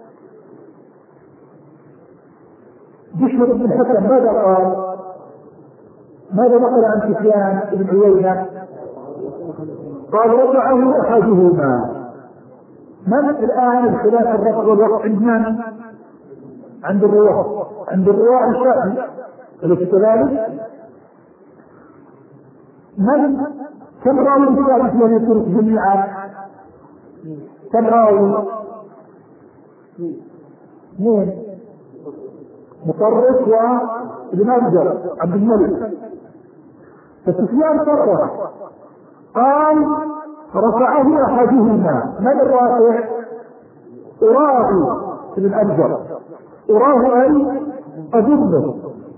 بشر بن الحكم ماذا قال؟ ماذا نقل عن سفيان بن عيينة؟ قال رفعه أحدهما. من الآن الخلاف الرفع والوقع عند من؟ عند الرواة عند الرواة الشافعي. أليس كذلك؟ من كم راوي الثالث الذي يطرق جميعا؟ كم راوي؟ اثنين، مطرف وابن أبجر عبد الملك. فسفيان صرح قال رفعه أحدهما. من الرافع؟ أراه ابن أبجر. أراه أي أظنه،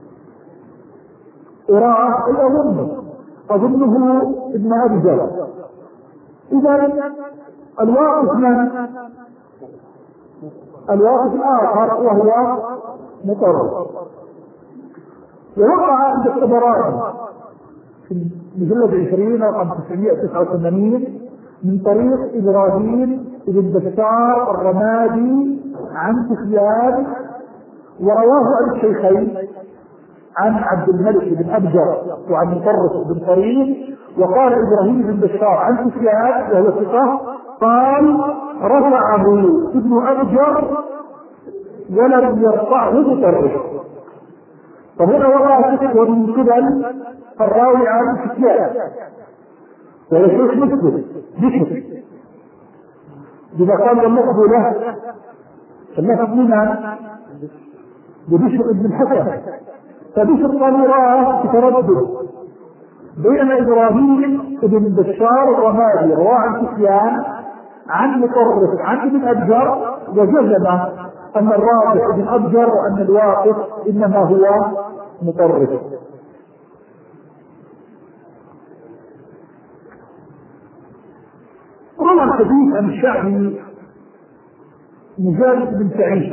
أراه أي أظنه، أظنه ابن أبجر. إذا الواقف من؟ الواقف الآخر وهو مطرف. ووقع عند الطبراني في مجلد عشرين رقم تسعمائة وتسعة وثمانين من طريق إبراهيم بن بشار الرمادي عن سفيان، ورواه عن الشيخين عن عبد الملك بن أبجر وعن مطرف بن طريق. وقال إبراهيم بن بشار عن سفيان وهو ثقة قال رفعه ابن أبجر ولم يرفعه مطرف. فهنا وقع ذكر من قبل الراوي عن سفيان وهو شيخ مسلم بشر، بما قال اللفظ له اللفظ منها ببشر ابن الحسن. فبشر قال راه بتردد، بينما إبراهيم ابن بشار الرمادي رواه عن سفيان عن مطرف عن ابن أبجر، وجزم أن الراجح ابن أبجر وأن الواقف إنما هو مطرف. روى الحديث عن الشعبي مجالد بن سعيد،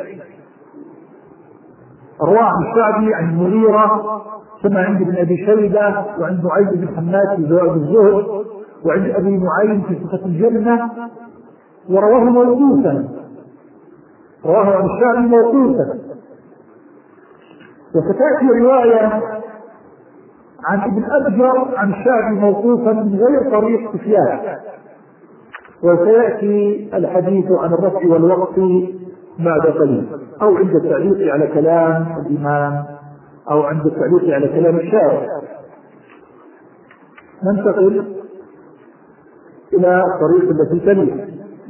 رواه عن الشعبي عن المغيرة ثم عند ابن أبي شيبة وعند نعيم بن حماد في زوائد الزهد وعند أبي نعيم في صفة الجنة، ورواه موقوفا، رواه عن الشعبي موقوفا. وستأتي رواية عن ابن أبجر عن الشعبي موقوفا من غير طريق سفيان، وسيأتي الحديث عن الرفع والوقف بعد قليل، أو عند التعليق على كلام الإمام أو عند التعليق على كلام الشارع. ننتقل إلى طريق التي تليه.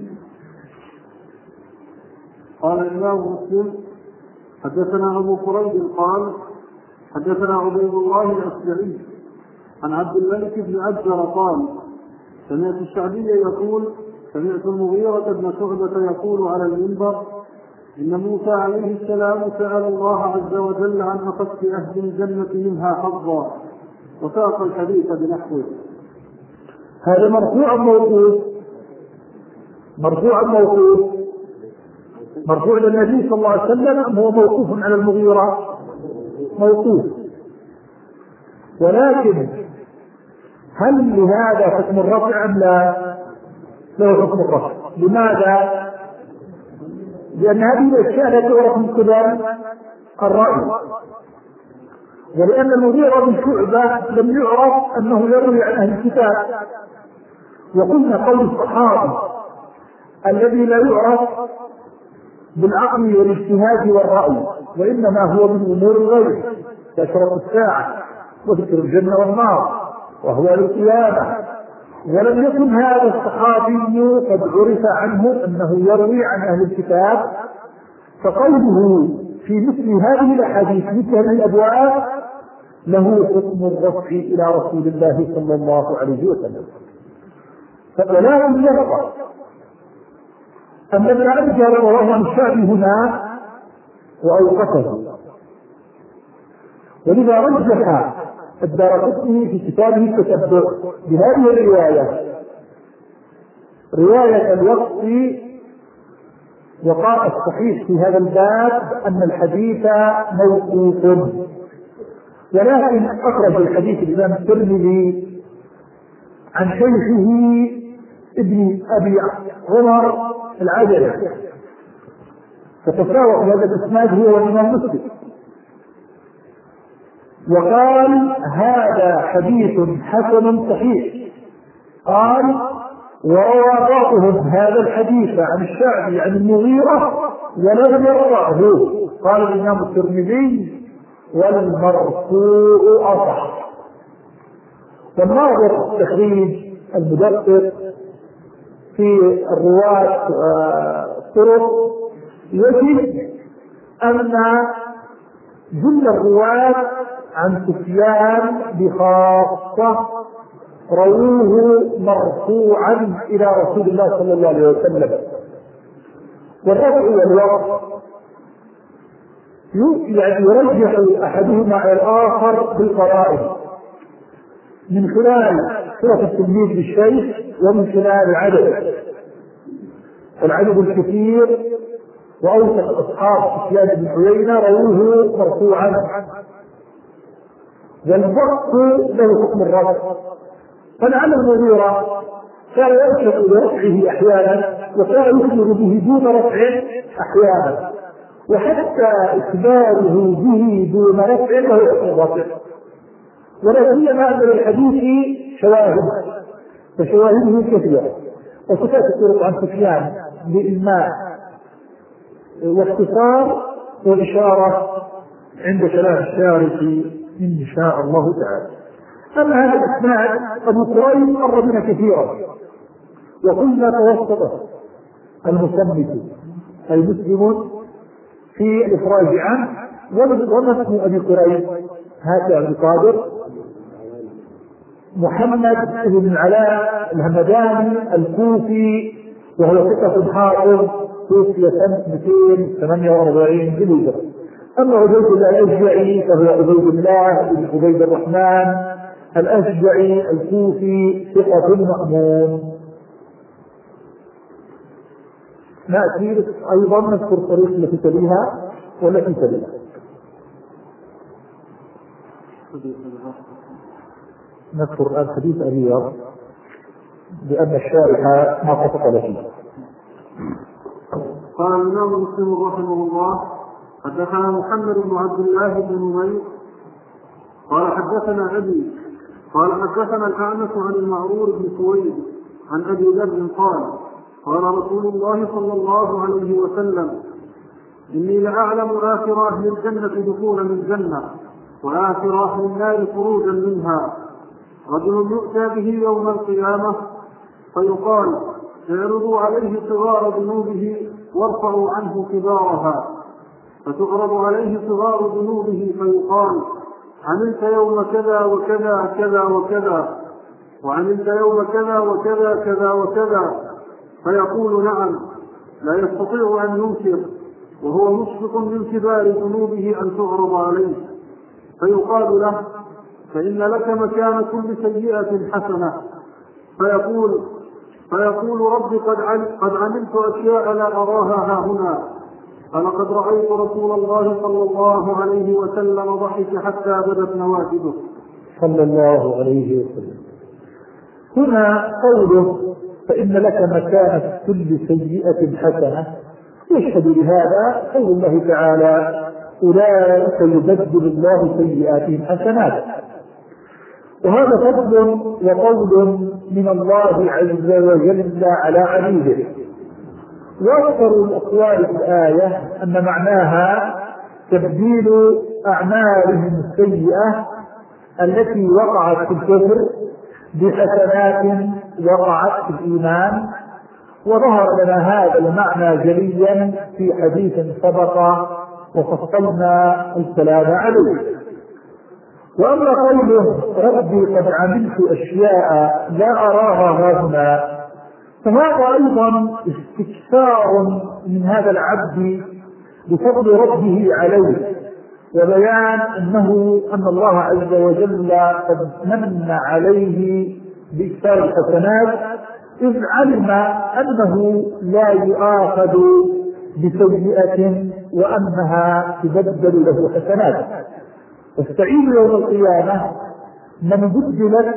قال الإمام مسلم حدثنا أبو كريب قال حدثنا عبيد الله الأسجعي عن عبد الملك بن أبجر قال سمعت الشعبي يقول سمعت المغيرة بن شعبة يقول على المنبر إن موسى عليه السلام سأل الله عز وجل عن أخذ أهل الجنة منها حظا، وساق الحديث بنحوه. هذا مرفوع موقوف، مرفوع موقوف مرفوع للنبي صلى الله عليه وسلم، هو موقوف على المغيرة موقوف. ولكن هل لهذا حكم الرفع أم لا؟ له حكم الرفع. لماذا؟ لأن هذه الأشياء لا تعرف من قبل الرأي، ولأن المغيرة بن شعبة لم يعرف أنه يروي عن أهل الكتاب. وقلنا قول الصحابي الذي لا يعرف بالعقل والاجتهاد والرأي، وإنما هو من أمور الغيب كأشراط الساعة وذكر الجنة والنار وهو القيامة. ولم يكن هذا الصحابي قد عرف عنه أنه يروي عن أهل الكتاب، فقوله في مثل هذه الأحاديث مثل هذه الأبواب له حكم الرفع إلى رسول الله صلى الله عليه وسلم. فلا يبقى أن ابن أبجر وهو عن الشعبي هنا وأوقفه، ولذا رجح الدارقطني في كتابه التتبع بهذه الرواية رواية الوقت، وقال الصحيح في هذا الباب أن الحديث موقوف. ولكن أخرج الحديث الإمام الترمذي عن شيخه ابن أبي عمر العجلي، فتساوى هذا الإسناد هو والإمام مسلم، وقال هذا حديث حسن صحيح. قال وروى بعضهم هذا الحديث عن الشعبي عن المغيرة ولم يرفعه. قال الإمام الترمذي والمرفوع أصح. والناظر التخريج المدقق في الرواة الطرق يجد أن جل الرواة عن سفيان بخاصة رووه مرفوعا إلى رسول الله صلى الله عليه وسلم. والرفع والوقف يعني يرجح أحدهما على الآخر بالقرائن من خلال صلة التلميذ بالشيخ ومن خلال العدد العدد الكثير. وأوثق أصحاب سفيان بن عيينة رووه مرفوعا، والضبط له حكم الرفع. فلعل المغيرة كان يرشد برفعه أحيانا وكان يخبر به دون رفع أحيانا، وحتى إخباره به دون رفع له حكم الرفع. ولا سيما أن للحديث شواهد فشواهده كثيرة، وستأتي الطرق عن سفيان بإلماع واختصار والإشارة عند كلام الشارح إن شاء الله تعالى. أما هذا الإسناد أبو كريب مر بنا كثيرا وقلنا توسطه المصنف المسلم في الإخراج عنه. وما اسم أبي كريب؟ هذا عبد القادر محمد بن العلاء الهمداني الكوفي، وهو ثقة حافظ، توفي سنة مئتين وثمانية وأربعين بالهجرة. أما عبيد الله الأشجعي فهو عبيد الله بن عبيد الرحمن الأشجعي الكوفي ثقة مأمون. نأتي أيضا نذكر الطريق التي تليها والتي تليها. نذكر الآن حديث أبي ذر لأن الشارح ما فصل فيه. قال الإمام مسلم رحمه الله: حدثنا محمد بن عبد الله بن نمير قال حدثنا أبي قال حدثنا الأعمش عن المعرور بن سويد عن أبي ذر قال: قال رسول الله صلى الله عليه وسلم: إني لأعلم آخر أهل الجنة دخولا من الجنة وآخر أهل النار خروجا منها. رجل يؤتى به يوم القيامة فيقال: اعرضوا عليه صغار ذنوبه وارفعوا عنه كبارها، فتعرض عليه صغار ذنوبه فيقال: عملت يوم كذا وكذا كذا وكذا، وعملت يوم كذا وكذا كذا وكذا، فيقول: نعم. لا يستطيع أن ينكر وهو مشفق من كبار ذنوبه أن تعرض عليه، فيقال له: فإن لك مكان كل سيئة حسنة. فيقول فيقول رب قد قد عملت أشياء لا أراها هاهنا، فلقد رأيت رسول الله صلى الله عليه وسلم ضحك حتى بدت نواجذه صلى الله عليه وسلم. هنا قوله فإن لك مكان كل سيئة حسنة يشهد بهذا قول الله تعالى: أولئك يبدل الله سيئاتهم حسنات. وهذا فضل وقول من الله عز وجل على عبيده. وأكثر الأقوال في الآية أن معناها تبديل أعمالهم السيئة التي وقعت في الكفر بحسنات وقعت في الإيمان. وظهر لنا هذا المعنى جليا في حديث سبق وفصلنا الكلام عليه. وأما قوله ربي قد عملت أشياء لا أراها هاهنا، فهذا أيضا استكثار من هذا العبد بفضل ربه عليه، وبيان أنه أن الله عز وجل قد من عليه بإكثار الحسنات، إذ علم أنه لا يؤاخذ بسيئة وأنها تبدل له حسنات. واستعين يوم القيامة من بدلت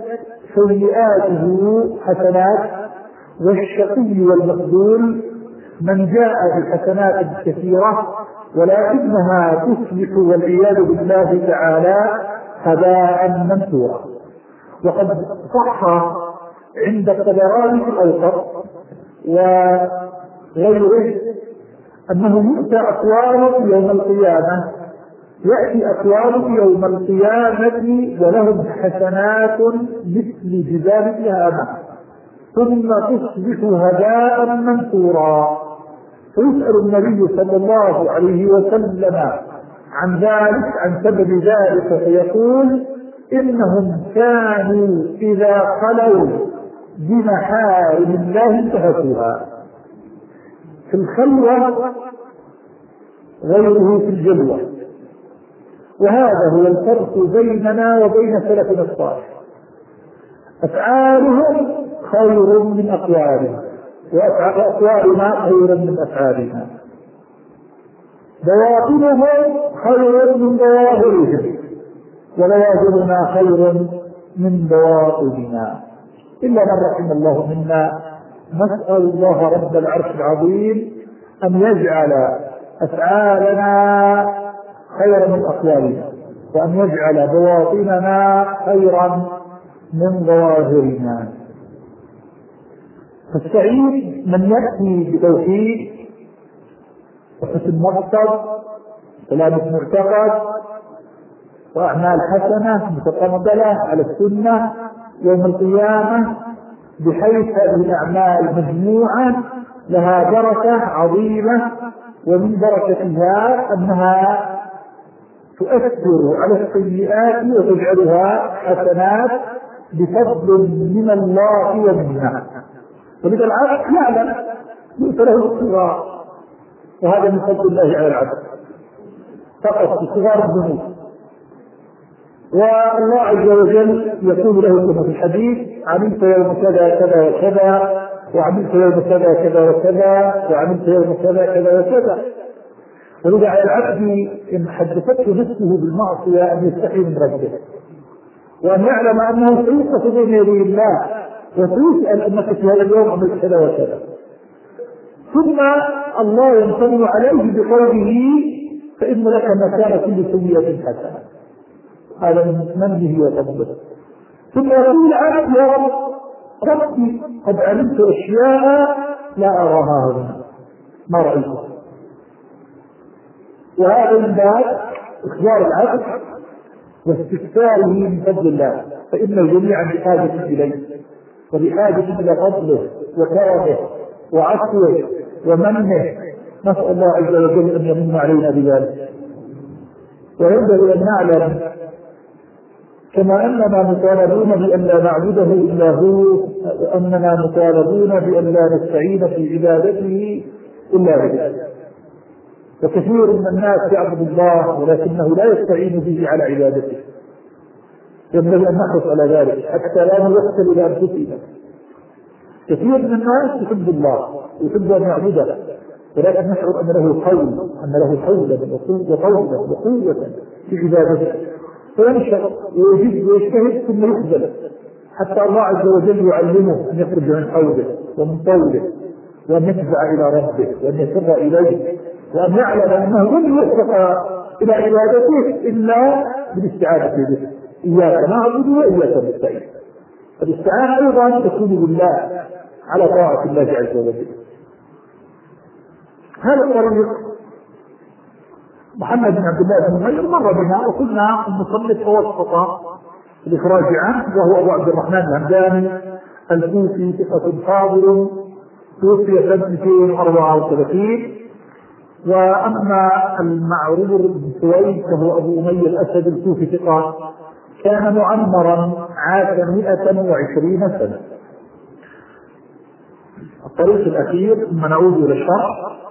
سيئاته حسنات، والشقي والمخذول من جاء بالحسنات الكثيرة ولكنها تصبح والعياذ بالله تعالى هباء منثورا. وقد صح عند الطبراني في الأوسط وغيره أنه يؤتى أقوام يوم القيامة، يأتي أقوام يوم القيامة ولهم حسنات مثل جبال التهامة، ثم تصبح هباء منثورا. فيسأل النبي صلى الله عليه وسلم عن ذلك، عن سبب ذلك، فيقول إنهم كانوا إذا خلوا بمحارم الله انتهكوها. في الخلوة غيره في الجلوة، وهذا هو الفرق بيننا وبين سلفنا الصالح. أفعالهم خير من أقوالنا، وأقوالنا خير من أفعالنا، بواطنهم خير من ظواهرهم، وظواهرنا خير من بواطننا، إلا من رحم الله منا. نسأل الله رب العرش العظيم أن يجعل أفعالنا خيرا من أقوالنا، وأن يجعل بواطننا خيرا من ظواهرنا. فالسعيد من يأتي بتوحيد وحسن مقصد، سلامة معتقد، وأعمال حسنة متقبلة على السنة يوم القيامة، بحيث هذه الأعمال مجموعة لها بركة عظيمة، ومن بركتها أنها تؤثر على السيئات وتجعلها حسنات بفضل من الله ومنها. ولذا العبد يعلم ليس له الصغار، وهذا من فضل الله على العبد فقط في صغار الذنوب. والله عز وجل يقول له كما في الحديث: عملت يوم كذا كذا وكذا، وعملت يوم كذا كذا وكذا، وعملت يوم كذا كذا وكذا. ولذا على العبد إن حدثته نفسه بالمعصية أن يستحي من ربه، وأن يعلم أنه سيوقف بين يدي الله وسيسأل أنك في هذا اليوم عملت كذا وكذا. ثم الله يمتن عليه بقوله: فإن لك مكان كل سيئة حسنة. هذا من منه وفضله. ثم يقول العبد: يا رب ربي قد علمت أشياء لا أراها هنا، ما رأيتها. وهذا من باب إخبار العبد واستكثاره من فضل الله، فإن الجميع بحاجة إليه، وبحاجة إلى فضله وكرمه وعفوه ومنه. نسأل الله عز وجل أن يمن علينا بذلك. وينبغي أن نعلم كما أننا مطالبون بأن لا نعبده إلا هو، وأننا مطالبون بأن لا نستعين في عبادته إلا به. وكثير من الناس يعبد الله ولكنه لا يستعين به على عبادته. ينبغي أن نحرص على ذلك حتى لا نوصل إلى أنفسنا. كثير من الناس يحب الله ويحب أن يعبده، ولكن نشعر أن له حول أن له حولا وقوة وقوة في عبادته، فينشر ويجد ويجتهد ثم يخذل، حتى الله عز وجل يعلمه أن يخرج من حوله ومن طوله، وأن يفزع إلى ربه، وأن يفر إليه، وأن يعلم أنه لن يوفق إلى عبادته إلا بالاستعانة به. إياك نعبد وإياك نستعين. فالاستعانة أيضا تكون بالله على طاعة الله عز وجل. هذا الطريق محمد بن عبد الله بن نمير مر بنا، وكنا نصلي توسط الإخراج عنه، وهو أبو عبد الرحمن الهمداني الكوفي، ثقة حاضر، توفي سنة اثنين وأربعة وثلاثين. وأما المعرور بن سويد فهو أبو أمية الأسد الكوفي ثقة، كان معمرا عاش مئة وعشرين سنة. الطريق الأخير ثم نعود إلى الشرح.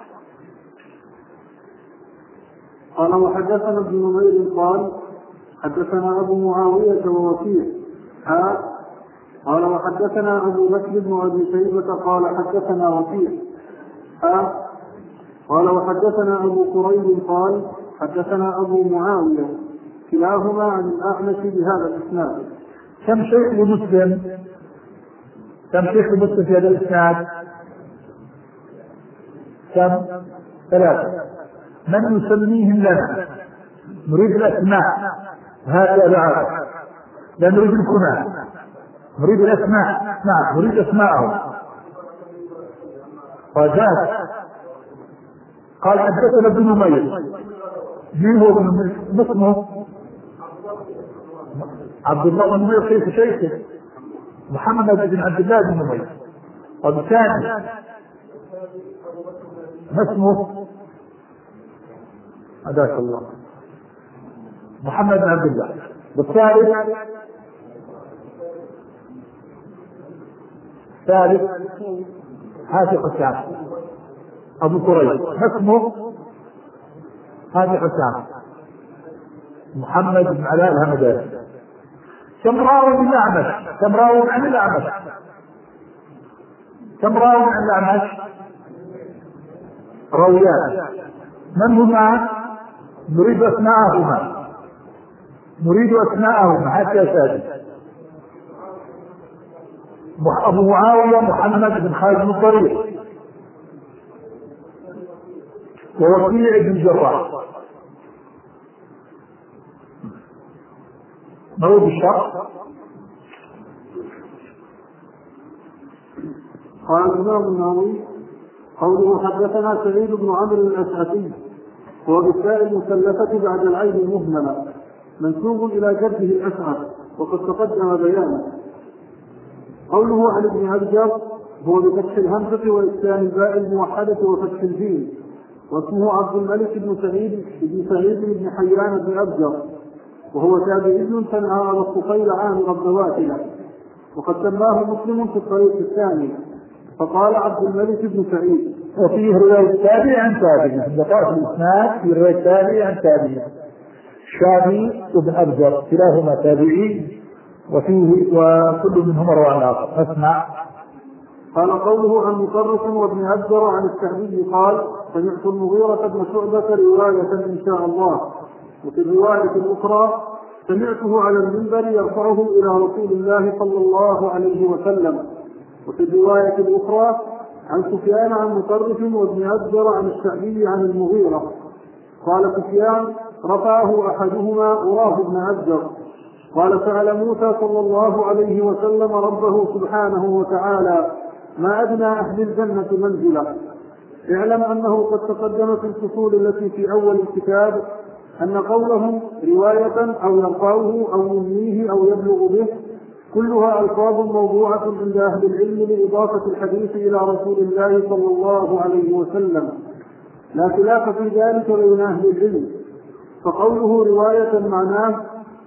قال: وحدثنا ابن نمير قال: حدثنا أبو معاوية ووكيع. قال: وحدثنا أبو بكر بن أبي شيبة قال: حدثنا وكيع. قال: وحدثنا أبو قريب قال: حدثنا أبو معاوية، كلاهما عن الأعمش بهذا الإسناد. كم شيخ مسلم كم شيخ مسلم في هذا الإسناد؟ كم؟ ثلاثة. من يسميهم لنا؟ نريد الأسماء، هذا العرب، لا نريد الكنى، نريد الأسماء. نعم، نريد أسماءهم. وجاء قال: حدثنا ابن نمير. مين هو ابن نمير؟ اسمه عبد الله بن نمير، كيف شيخه؟ محمد بن عبد الله بن نمير. والثاني ما اسمه؟ هداك الله، محمد بن عبد الله. والثالث ثالث هذه حسام أبو كريب. ما اسمه؟ هذه حسام محمد بن علاء الهمداني. كم راوي عن الأعمش؟ كم راوي عن الأعمش؟ كم راوي عن الأعمش؟ راويان. من هما؟ نريد أسماءهما، نريد أسماءهما حتى يساعد. أبو معاوية محمد بن خالد بن الضرير، ووكيع بن الجراح. موضوع الشرح. قال الإمام النووي قوله حدثنا سعيد بن عمرو الأشعثي هو بالتاء المثلثة بعد العين المهملة منسوب إلى جده الأشعث وقد تقدم بيانه. قوله عن ابن أبجر هو بفتح الهمزة وإسكان الباء الموحدة وفتح الجيم، واسمه عبد الملك بن سعيد بن سعيد بن حيان بن أبجر، وهو تابعي سمع على الطفيل عامر الضواتلة، وقد سماه مسلم في الطريق الثاني فقال عبد الملك بن سعيد. وفيه رواية تابع عن تابع، في بقاء الإسناد في رواية تابع عن تابع. الشافعي وابن أبجر كلاهما تابعين، وفيه وكل منهما روى عن الآخر. اسمع. قال قوله عن مطرف وابن أبجر عن الشعبي قال سمعت المغيرة بن شعبة رواية إن شاء الله، وفي الرواية الأخرى سمعته على المنبر يرفعه إلى رسول الله صلى الله عليه وسلم، وفي الرواية الأخرى عن سفيان عن مطرف وابن أبجر عن الشعبي عن المغيرة قال سفيان رفعه أحدهما أراه بن أبجر قال سأل موسى صلى الله عليه وسلم ربه سبحانه وتعالى ما أدنى أهل الجنة منزلة. اعلم أنه قد تقدم في الفصول التي في أول الكتاب أن قوله رواية أو يرفعه أو يمنيه أو يبلغ به كلها ألفاظ موضوعة عند أهل العلم لإضافة الحديث إلى رسول الله صلى الله عليه وسلم، لا خلاف في ذلك بين أهل العلم. فقوله رواية معناه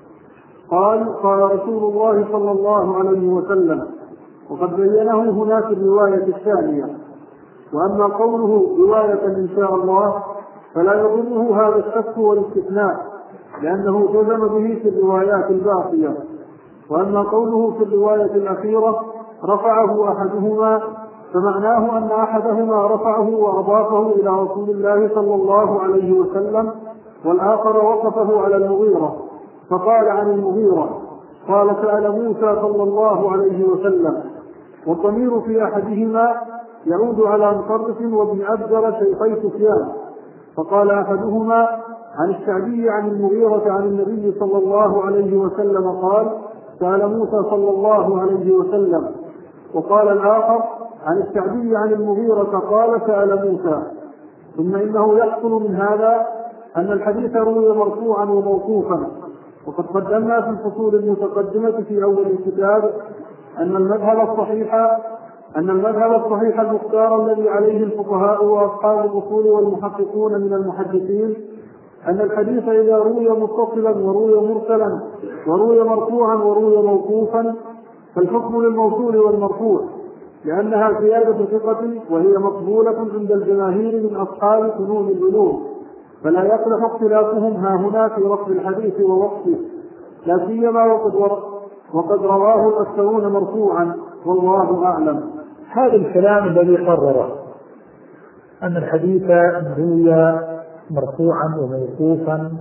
قال قال رسول الله صلى الله عليه وسلم، وقد بينه هنا في الرواية الثانية. وأما قوله رواية إن شاء الله فلا يضره هذا الشك والاستثناء لأنه جزم به في الروايات الباقية. وأما قوله في الرواية الأخيرة رفعه أحدهما فمعناه أن أحدهما رفعه وأضافه إلى رسول الله صلى الله عليه وسلم، والآخر وقفه على المغيرة فقال عن المغيرة قال سأل موسى صلى الله عليه وسلم. والضمير في أحدهما يعود على مطرف وابن أبجر شيخي سفيان، فقال أحدهما عن الشعبي عن المغيرة عن النبي صلى الله عليه وسلم قال سأل موسى صلى الله عليه وسلم، وقال الآخر عن الشعبي عن المغيرة قال سأل موسى. ثم إنه يحصل من هذا أن الحديث روي مرفوعا وموقوفا، وقد قدمنا في الفصول المتقدمة في أول الكتاب أن المذهب الصحيح أن المذهب الصحيح المختار الذي عليه الفقهاء وأصحاب الأصول والمحققون من المحدثين أن الحديث إذا روي متصلا وروي مرسلا وروي مرفوعا وروي موقوفا فالحكم للموصول والمرفوع، لأنها زيادة ثقة وهي مقبولة عند الجماهير من أصحاب فنون العلوم، فلا يصلح اختلافهم ها هنا في رفع الحديث ووقفه، لا سيما وقد, وقد رواه الأكثرون مرفوعا والله أعلم. هذا الكلام الذي قرره أن الحديث روي مرفوعا وموقوفا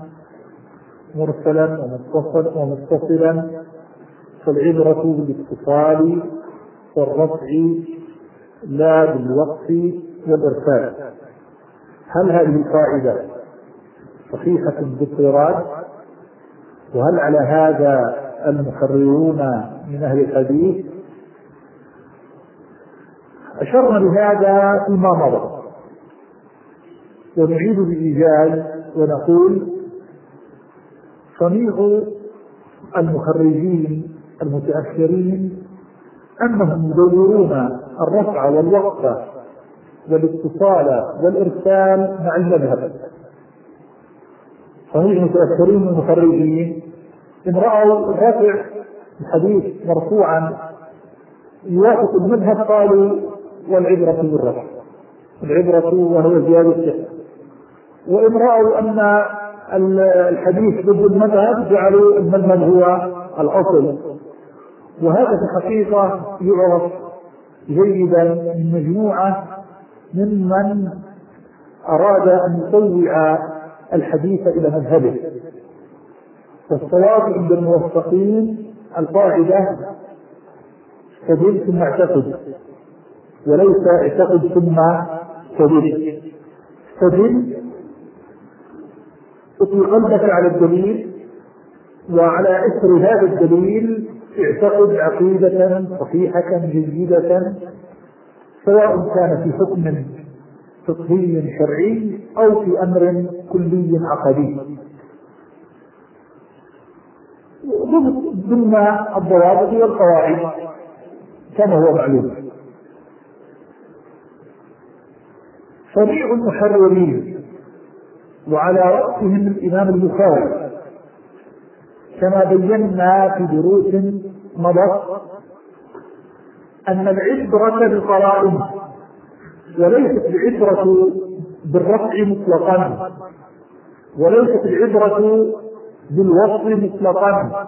مرسلا ومتصلا، فالعبرة بالاتصال والرفع لا بالوقف والإرسال. هل هذه القاعدة صحيحة باضطراد؟ وهل على هذا المحررون من أهل الحديث؟ أشرنا بهذا فيما مضى، ونعيد بإيجاز ونقول صنيع المخرجين المتأخرين أنهم يدورون الرفع والوقف والاتصال والإرسال مع المذهب. صحيح متأثرين المخرجين إن رأوا رفع الحديث مرفوعا يوافق المذهب قالوا والعبرة بالرفع، العبرة وهو زيادة الثقة. وإن رأوا أن الحديث ضد المذهب جعلوا المذهب هو الأصل. وهذا في الحقيقة يعرف جيدا من مجموعة ممن أراد أن يطوع الحديث إلى مذهبه. والصواب عند الموفقين القاعدة استدل ثم اعتقد، وليس اعتقد ثم استدل. استدل اطلق قلبك على الدليل، وعلى اثر هذا الدليل اعتقد عقيدة صحيحة جيدة، سواء كان في حكم فقهي شرعي أو في أمر كلي عقدي ضمن الضوابط والقواعد كما هو معلوم. صريع المحررين وعلى رأسهم الإمام البخاري كما بينا في دروس مضت أن العبرة بالقرائن وليست العبرة بالرفع مطلقا، وليست العبرة بالوصف مطلقا،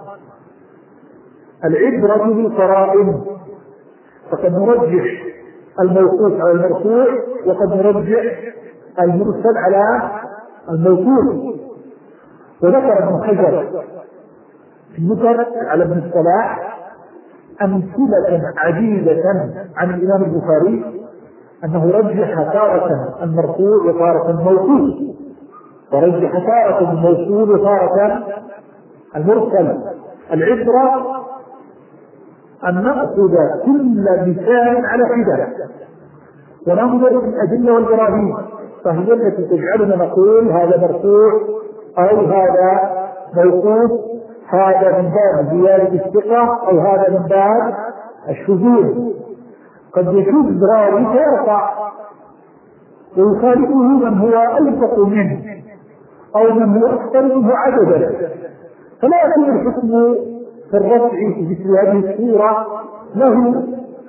العبرة بالقرائن. فقد نرجح الموقوف على المرفوع، وقد نرجح المرسل على الموقوف. وذكر ابن حجر في النكت على ابن الصلاح أمثلة عديدة عن الإمام البخاري أنه رجح تارة المرفوع وتارة الموقوف، ورجح تارة الموصول وتارة المرسل. العبرة أن نأخذ كل مثال على حدة وننظر في الأدلة والبراهين، فهي التي تجعلنا نقول هذا مرفوع أو هذا موقوف، هذا من باب زيادة الثقة أو هذا من باب الشذوذ. قد يشوف راوي فيرفع ويخالفه من هو ألفق منه أو من هو أكثر منه عددا، فلا يكون الحكم في الرفع في مثل هذه الصورة له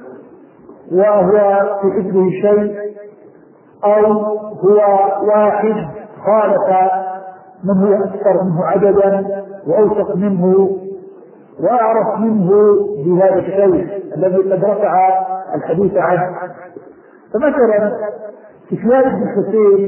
وهو في حفظه شيء، أو هو واحد خالف من هو أكثر منه عددا وأوثق منه وأعرف منه بهذا الشيء الذي قد رفع الحديث عنه. فمثلا سفيان بن حسين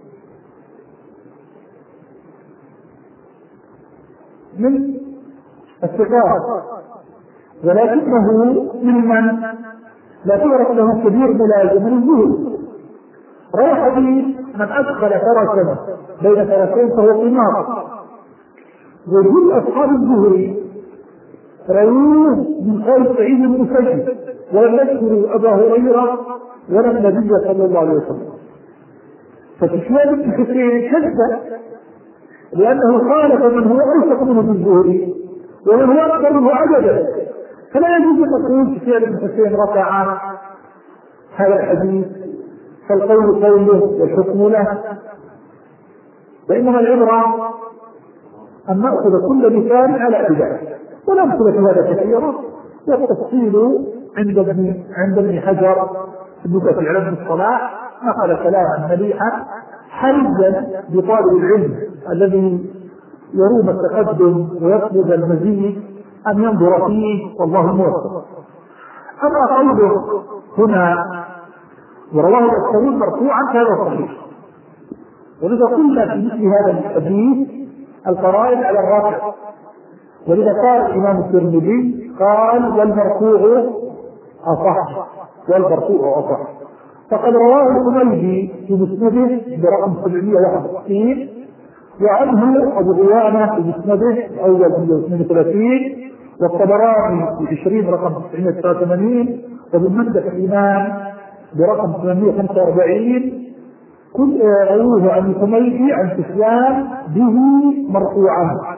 من الثقات، ولكنه ممن لا تعرف له كبير ملازم الزهد. روى حديث من أدخل فرسا بين فرسين فهو قمار، وجل أصحاب الزهري رووه من قول سعيد المسيب ولم يذكروا أبا هريرة ولا النبي صلى الله عليه وسلم. فسفيان بن حسين كذب لأنه خالف من هو أوثق منه من الزهري ومن هو أكثر منه عددا، فلا يجوز أن نقول سفيان بن حسين رفع هذا الحديث فالقول قوله والحكم له. وإنما العبرة أن نأخذ كل مثال على حدة، ونأخذ هذا كثيرا. والتفصيل عند ابن عند ابن حجر في النكت على ابن الصلاح نقل كلاما مليحا حرزا بطالب العلم الذي يروم التقدم ويطلب المزيد أن ينظر فيه، والله موفق. أما قوله هنا ورواه الأكثرون مرفوعا فهذا صحيح، ولذا قلنا في مثل هذا الحديث القرائن على الرافع، ولذا قال الإمام الترمذي قال والمرفوع أصح، والمرفوع أصح. فقد رواه الحميدي في مسنده برقم سبعمائة وواحد وستين، وعنه أبو غيانة في مسنده الأول مئة واثنين وثلاثين، والطبراني في عشرين رقم تسعمائة وتسعة وثمانين، وابن مندة الإمام برقم ثمانمائة وخمسة وأربعين. كل رواه عن الحميدي عن سفيان به مرفوعا.